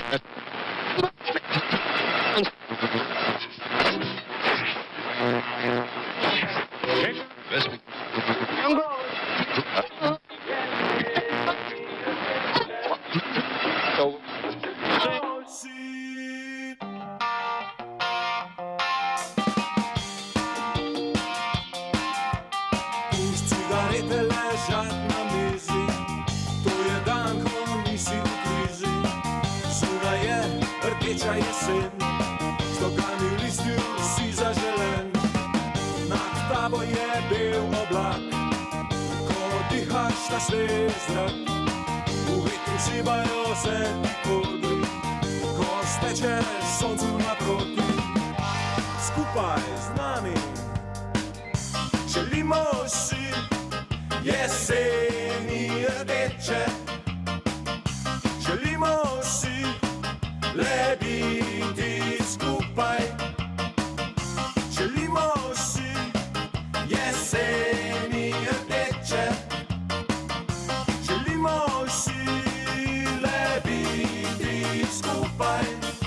Cigarete ležat na mizi, to je dan, ko nisi v krizi. Zunaj je rdeča jesen, z nogami v listju si zaželen. Nad tabo je bel oblak, ko dihaš ta svež zrak. V vetru šibajo se ti kodri, ko steče soncu naproti. Skupaj z nami želimo si jeseni rdeče, želimo si le biti skupaj, želimo si jeseni rdeče, želimo si le biti skupaj.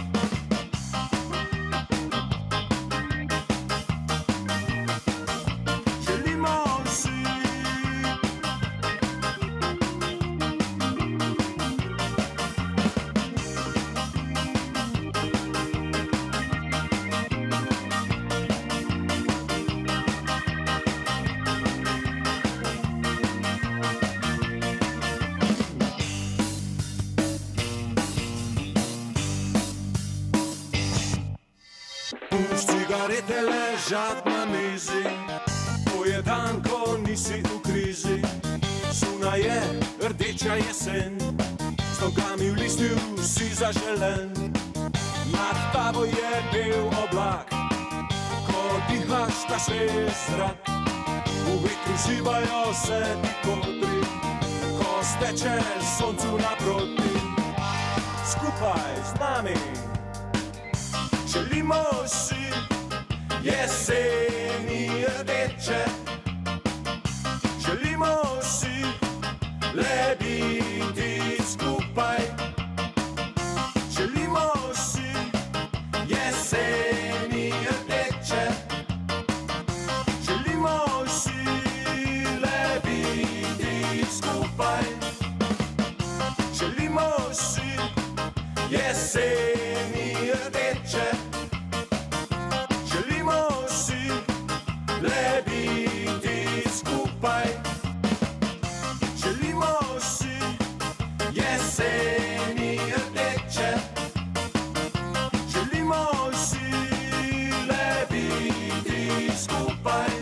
Pušč cigarete ležat na mizi, to je dan, ko nisi v krizi. Zunaj je rdeča jesen, z nogami v listju si zaželen. Nad tabo je bel oblak, ko dihaš ta svež zrak. V vetru šibajo se ti kodri, ko steče soncu naproti. Skupaj z nami želimo si jeseni rdeče, želimo si le biti skupaj, želimo si jeseni rdeče, želimo si le biti skupaj, želimo si jeseni rdeče. Le biti skupaj, želimo si jeseni rdeče, želimo si le biti skupaj.